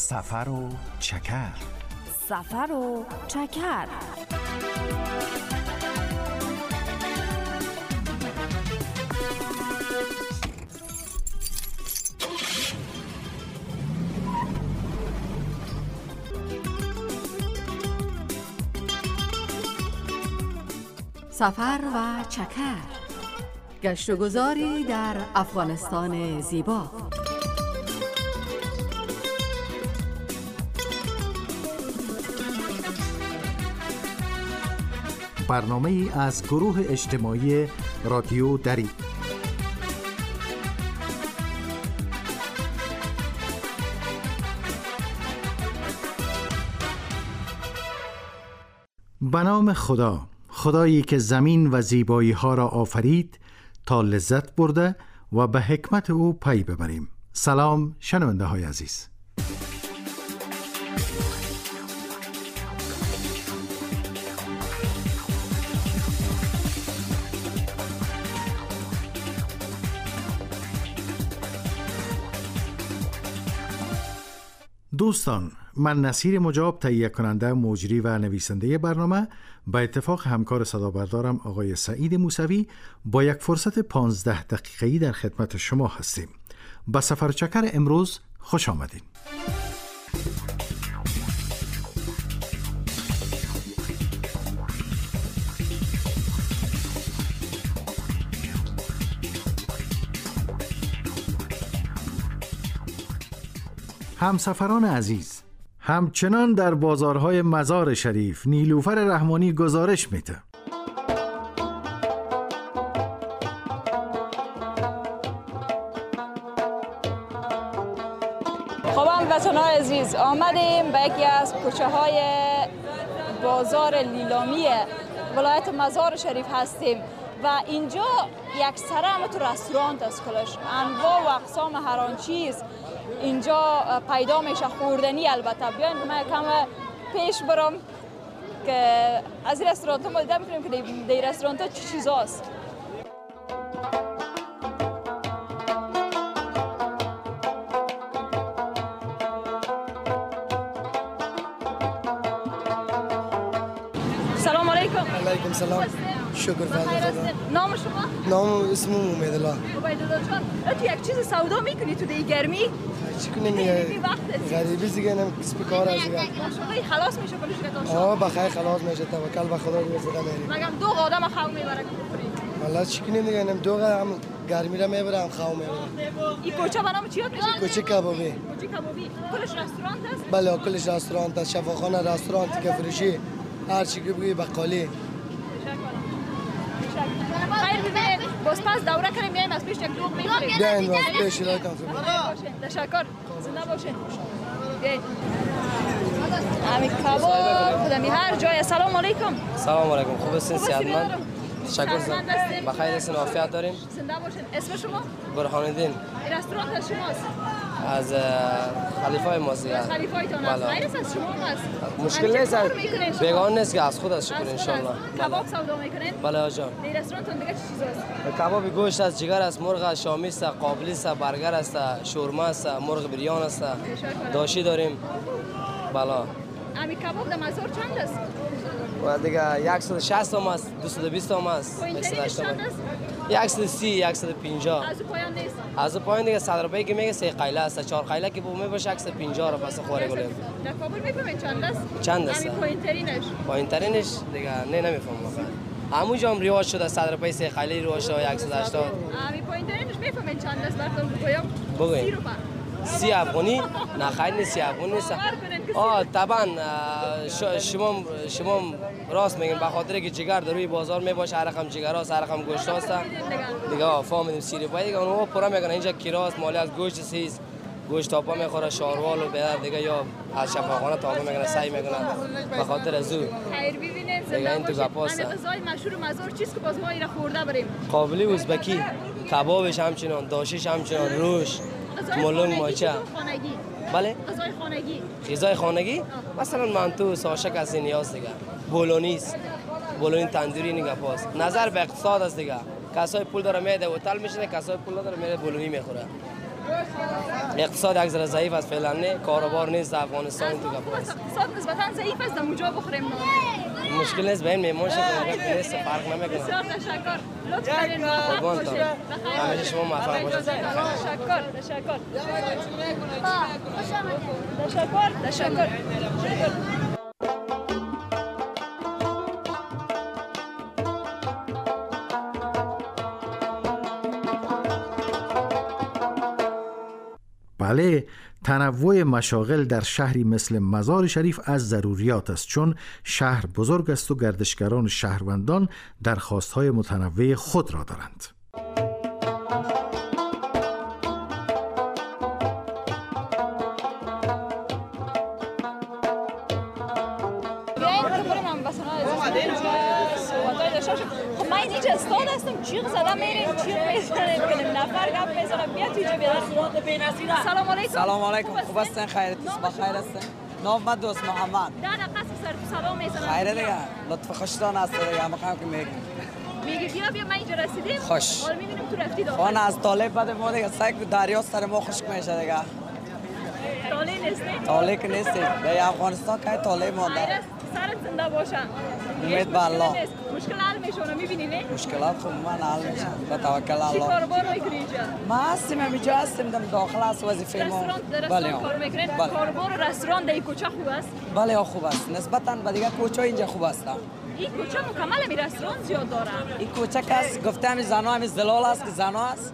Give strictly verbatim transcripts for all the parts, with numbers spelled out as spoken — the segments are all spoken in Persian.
سفر و چکر. سفر و چکر. سفر و چکر، گشت و گذاری در افغانستان زیبا. برنامه ای از گروه اجتماعی رادیو دری. به نام خدا، خدایی که زمین و زیبایی ها را آفرید تا لذت برده و به حکمت او پی ببریم. سلام شنونده های عزیز. دوستان، من نصیر مجاب، تهیه کننده، مجری و نویسنده برنامه، به اتفاق همکار صدابردارم آقای سعید موسوی با یک فرصت پانزده دقیقه‌ای در خدمت شما هستیم. به سفر چکر امروز خوش آمدین. همسفران عزیز، همچنان در بازارهای مزار شریف نیلوفر رحمانی گزارش میده. خب هموطنان عزیز، آمدیم به یکی از کوچه های بازار لیلامی ولایت مزار شریف هستیم و اینجا یک سره همه تو رستوران است. کلش انواع و اقسام هر آن چیز اینجا پیدا میشه، خوردنی. البته بیاین من کم پیش برم که از این رستوران ها ما دیده میکنیم که در این رستوران ها چی چیز هست. سلام علیکم. علیکم سلام. شکر فضل خدا. نام شما؟ نام اسمم امیدالله. امیدالله جان، تو یک چیز سودا میکنی تو دی گرمی؟ چی کنیم غریبی دیگه، نم کسب کار از دیگه. ماشاءالله خلاص میشه کلش که تو. آه بخیر خلاص میشه، توکل به خدا دیگه زنده میریم. مگم دو آدم خو میبره بخوری. والله چی کنیم دیگه، نم دو هم گرمی را میبرم، خو میبرم. این کوچه به نام چی هست؟ کوچه کبابی. کوچه کبابی. کلش رستوران است؟ بله کلش رستوران است، شفاخانه، رستوران، تیکه فروشی، هر چی که بگی بقالی. خیر ببینید، باز پس دوره کنیم میایم از پیش یک دوغ میخوریم. بیاین باز پیش را کنم. تشکر. زنده باشین. بیاین. همین کباب بودمی هر جای. سلام علیکم. سلام علیکم. خوب هستین؟ صحتمند؟ تشکر. بخیر هستین؟ عافیت دارین؟ زنده باشین. اسم شما؟ برهان الدین. این رستوران از شماست؟ از خلیفای ماست دیگه. از خلیفای تون است. غیر از شما هست. مشکل نیست، بیگانه نیست که از خود از شکر ان شاء الله. کباب سودا میکنین؟ بله آجا. این رستوران تون دیگه چه چیزاست؟ کباب گوشت است، جگر است، مرغ است، شامی است، قابلی است، برگر است، شورما است، مرغ بریان است، داشی داریم. بله. همین کباب در مزار چند است؟ و دیگه صد و شصت هم است، دویست و بیست هم است، صد و هشتاد هم است. صد و سی، صد و پنجاه. از پایان نیست. از پایان دیگه صد روپیه که میگه سه قیله است، چهار قیله که بومه باشه صد و پنجاه رو پس خوره گلیم. در کابل میفهمین چند است؟ چند است؟ همین پایین‌ترینش. پایین‌ترینش دیگه نه نمیفهمم واقعا. همونجا هم رواج شده صد روپیه سه قیله رواج شده صد و هشتاد. همین پایین‌ترینش میفهمین چند است؟ براتون بگویم. بگوین. سی روپیه. سی افغانی؟ نه خیر نیست، سی افغانی نیست. آه طبعا شما شما راست میگین، به خاطر که جگر در روی بازار میباشه، هر رقم جگر است، هر رقم گوشت است دیگه. فهمیدیم سی روپیه دیگه اونها پورا میگن اینجا کیراست، مالی از گوشت سیز، گوشت تاپا میخوره، شاروال و بیاد دیگه، یا از شفاخانه تاپا میکنه، سعی میکنه به خاطر از او. خیر ببینید دیگه این تو گپاست. همین غذای مشهور مزار چیست که باز ما اینا خورده بریم؟ قابلی ازبکی، کبابش همچنان، داشیش همچنان، روش، مولنگ ماچه. بله؟ غذای خانگی. غذای خانگی؟ مثلا منتو، ساشک از این نیاز دیگه. بولونیست. بولونی تندوری نگه پاست. نظر به اقتصاد است دیگه. کسای پول داره میده هتل میشینه، کسای پول داره میره بولونی میخوره. اقتصاد یک ذره ضعیف است فعلا، نه کاروبار نیست در افغانستان تو گپ است. اقتصاد نسبتا ضعیف است، در اونجا بخوریم نان. مشکل نیست، به این میمون شد نیست، فرق نمیکنه. بسیار تشکر. لطف کردین موفق باشید. همیشه شما موفق باشید. تشکر، تشکر. تشکر، تشکر. بله، تنوع مشاغل در شهری مثل مزار شریف از ضروریات است، چون شهر بزرگ است و گردشگران شهروندان درخواست‌های متنوع خود را دارند. خب من اینجا استاد هستم، جیغ زدم میریم جیغ میزنیم کنیم نفر گپ میزنم بیا تو اینجا. سلام علیکم. سلام علیکم، خوب هستین؟ خیرت است؟ بخیر هستین؟ نام من دوست محمد. در دقیقه سر سلام میزنم. خیره دیگه، لطف خوشتان است دیگه، مقام که میگی میگی بیا بیا من اینجا رسیدیم. خوش. حالا میدونیم تو رفتی داخل. خانه از طالب بعد ما دیگه سگ دریا سر ما خشک میشه دیگه. طالب نیستی؟ طالب که نیستی. در افغانستان که طالب مونده. سرت زنده باشه. امید به الله. مشکل حل میشه میبینی نه؟ مشکلات خب من حل میشه. با توکل چی الله. کاروبار میکنی اینجا؟ ما هستیم اینجا هستیم دم داخل است وظیفه ما. بله کار میکنین. کاروبار و رستوران در این کوچه خوب است؟ بله خوب است. نسبتا به دیگه کوچه اینجا خوب است. این کوچه مکمل می رستوران زیاد داره. این کوچه کس گفته همی زنها همی زلال است که زنها است.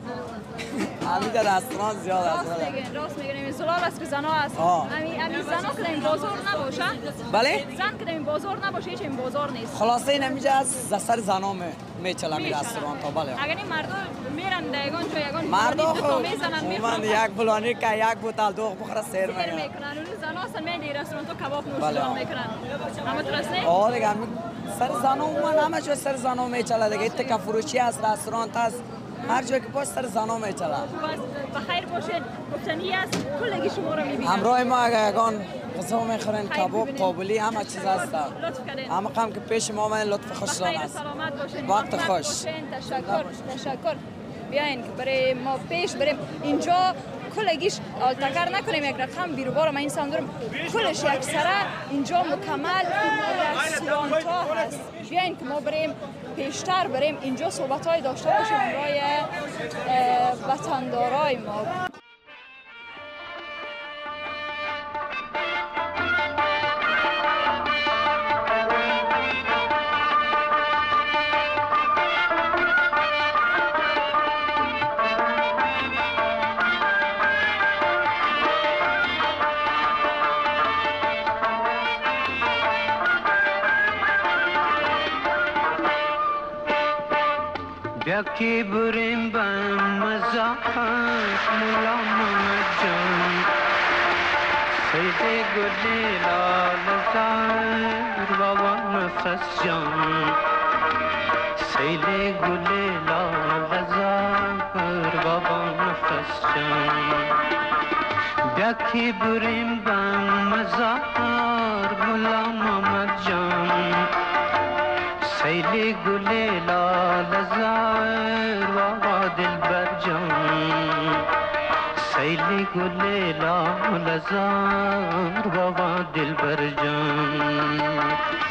همی در رستوران زیاد است. راست میگن، راست میگن. این زلال است که زنها است. همی همی زنها که در این بازار نباشه. بله؟ زن که در این بازار نباشه هیچ این بازار نیست. خلاصه این همیجا از سر زنها میچله می رستوران تا بله. اگر این مردم میرن در یگان جای یگان مردم خب میزنن من یک بلانی که یک بوتل دوغ بخوره سیر میکنن. سیر میکنن. اون زنها هستن میان در رستوران تو کباب نوشیدن میکنن. اما تو راست نه؟ آه دیگه سر زنها من همه جا سر زنها میچله دیگه. تک فروشی است، رستوران است، هر جایی که باشه سر زنها میچله. بخیر باشین. گفتنی است کلگی شما رو میبینم. همراه ما یگان غذا میخورن، کباب، قابلی، همه چیز هست. لطف کردین. همه کم که پیش ما من لطف خوشتان است. سلامت باشین. وقت خوش. تشکر، تشکر. بیاین که برای ما پیش بریم. اینجا کلگیش تکر نکنیم یک رقم بیروبار ما این سندرم کلش یک سره اینجا مکمل رستوران ها هست. بیاین که ما بریم پیشتر بریم اینجا صحبت های داشته باشیم برای وطندارای ما. یکی بریم با مزاحت مولا محمد جان سید گلی لال زار بابا نفس جان سید گلی لال زار بابا نفس جان یکی بریم با مزاحت مولا محمد جان سیلی گلی لال زار بابا دلبر جان سیلی گلی لال زار بابا دلبر جان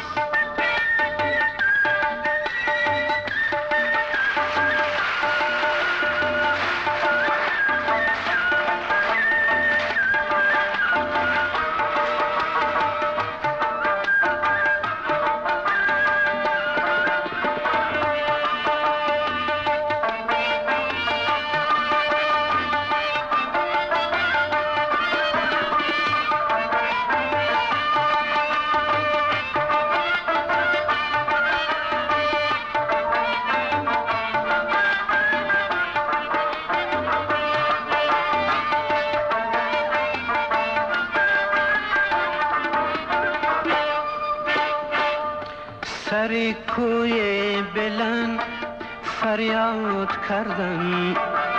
سری کوی بلند فریاد کردن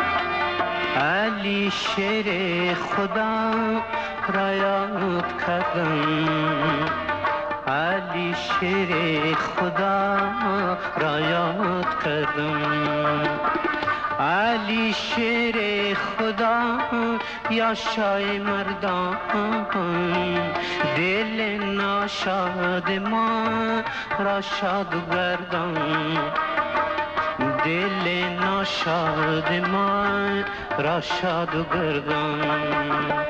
علی شیر خدا را یاد کردن علی شیر خدا را یاد کردن علی شیر خدا یا شای مردان، دل ناشاد ما را شاد گردان، دل ناشاد ما را شاد گردان.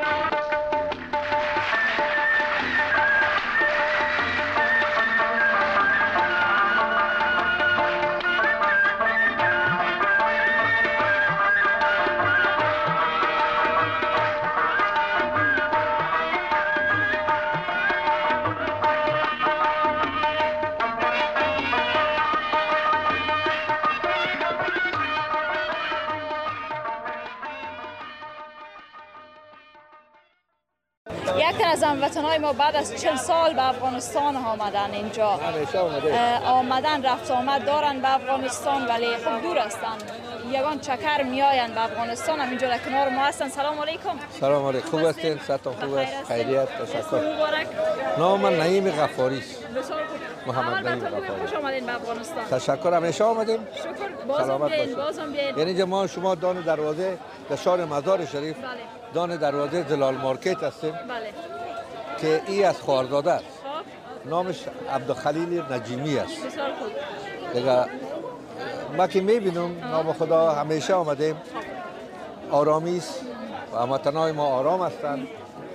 یک تن از هموطنهای ما بعد از چهل سال به افغانستان آمدن اینجا. آمدن رفت آمد دارن به افغانستان ولی خب دور هستن. یگان چکر میآیند به افغانستان، هم اینجا در کنار ما هستن. سلام علیکم. سلام علیکم. خوب هستین؟ صحتون خوب است؟ خیریت. تشکر. مبارک. نام من نعیم غفاری است. بسیار خوب. محمد نعیم غفاری. خوش آمدین به افغانستان. تشکر. همیشه آمدیم. شکر. بازم بیاین، بازم بیاین. یعنی ما شما دان دروازه در شهر مزار شریف، بله. دان دروازه زلال مارکت هستیم. بله. که ای از خوارداده است. نامش عبدالخلیل نجیمی است. بسیار خوب. دیگه ما که میبینم نام خدا همیشه آمدیم. آرامی است و هموطنان ما آرام هستند.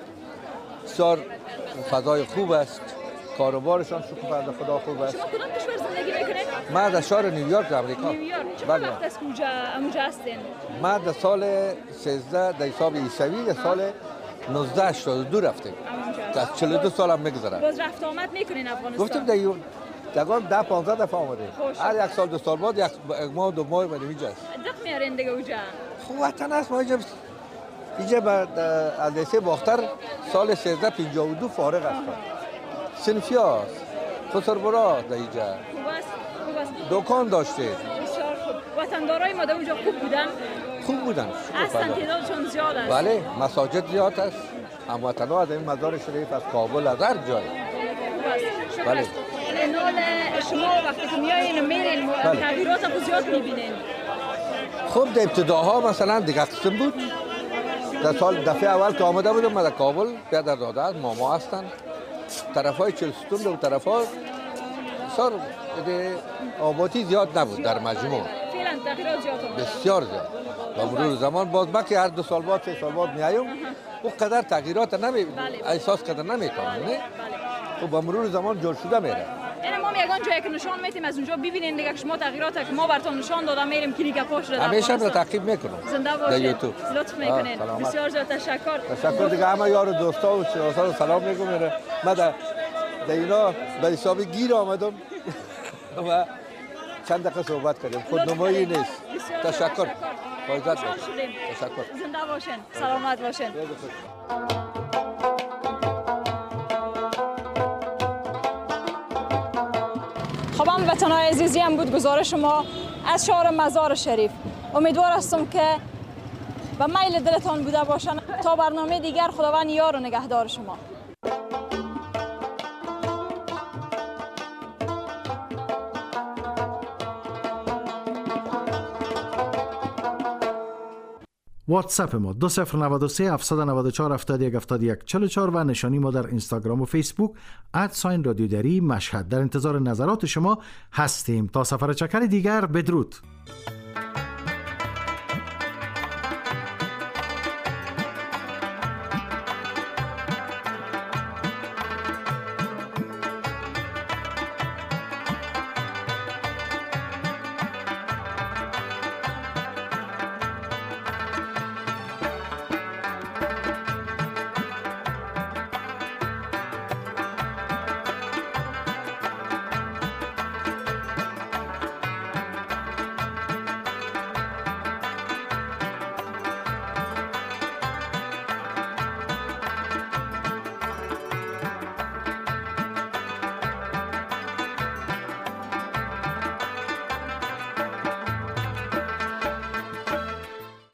بسیار فضای خوب است. کاروبارشان شکر فرد خدا خوب است. شما کدام کشور زندگی میکنید؟ ما در شهر نیویورک آمریکا. نیویورک. چه وقت است اونجا اونجا هستین؟ ما در سال سیزده در حساب عیسوی در سال نوزده هشتاد و دو رفتیم. که از چهل و دو سال هم میگذره. باز رفت آمد میکنین افغانستان؟ گفتیم در یون دگان ده پانزده دفعه آمدیم. هر یک سال دو سال بعد یک ماه دو ماه بدیم اینجا است. دق میارین دیگه اونجا؟ خب وطن است. ما اینجا اینجا از لیسه باختر سال سیزده پنجاه و دو فارغ هستم. صنفی هست. خسربرات در اینجا. خوب است. خوب است. دکان داشته. بسیار خوب. وطندارای ما در اونجا خوب بودن؟ خوب بودن. اصلا تعدادشون زیاد است. بله، مساجد زیاد است. هموطنان از این مزار شریف از کابل از هر جای. بله. نال شما وقتی که میایین و میرین تغییرات رو زیاد میبینین؟ خب در ابتداها مثلا دیگه قسم بود. در سال دفعه اول که آمده بودم من در کابل پدر داده ماما هستن. طرفای چلستون و طرفای بسیار آبادی زیاد نبود در مجموع. فعلا تغییرات زیاد بود. بسیار زیاد. با مرور زمان باز ما که هر دو سال بعد سه سال بعد میایم او قدر تغییرات نمی احساس قدر نمیکنیم نه. و با مرور زمان جور شده میره. یعنی ما یگان جایی که نشان میتیم از اونجا ببینین دیگه که شما تغییرات که ما براتون نشان دادم میریم کلیک پاش رو همیشه هم تعقیب میکنم. زنده باشید. لطف میکنین. بسیار زیاد تشکر. تشکر دیگه همه یار و دوستا و شناسا رو سلام میگم. من در اینا به حساب گیر آمدم و چند دقیقه صحبت کردیم. خودنمایی نیست. تشکر. فایزت باشید. تشکر. زنده باشین. سلامت باشین. خب هموطنان عزیزی هم بود گزارش ما از شهر مزار شریف. امیدوار هستم که به میل دلتان بوده باشن. تا برنامه دیگر خداوند یار و نگهدار شما. واتساپ ما دو صفر نود و سه هفتصد و نود و چهار هفتاد و یک هفتاد و یک چهل و چهار و نشانی ما در اینستاگرام و فیسبوک ادساین رادیو دری مشهد. در انتظار نظرات شما هستیم. تا سفر چکر دیگر، بدرود.